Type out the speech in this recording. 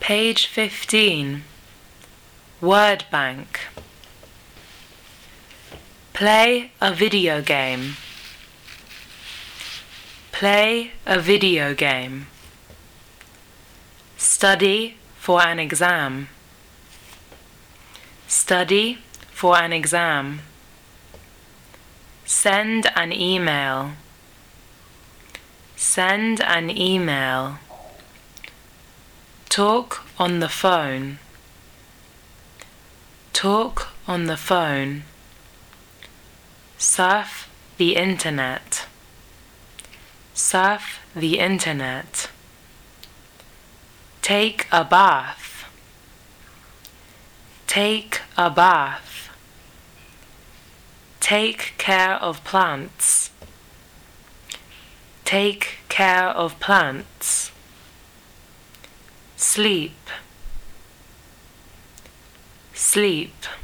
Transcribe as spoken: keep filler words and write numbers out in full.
Page fifteen. Word bank. Play a video game. Play a video game. Study for an exam. Study for an exam. Send an email. Send an email. Talk on the phone. Talk on the phone. Surf the internet. Surf the internet. Take a bath. Take a bath. Take care of plants. Take care of plants. Sleep. Sleep.